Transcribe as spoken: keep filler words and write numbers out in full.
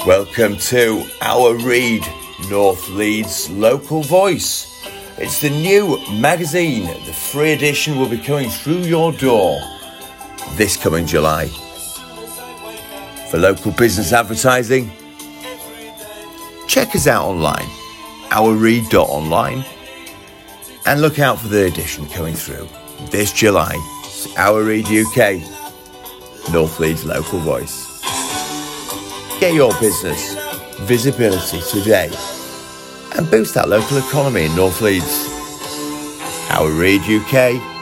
Welcome to Our Read, North Leeds Local Voice. It's the new magazine. The free edition will be coming through your door this coming July. For local business advertising, check us out online, our read dot online, and look out for the edition coming through this July. It's Our Read U K, North Leeds Local Voice. Get your business visibility today and boost that local economy in North Leeds. Our Read U K,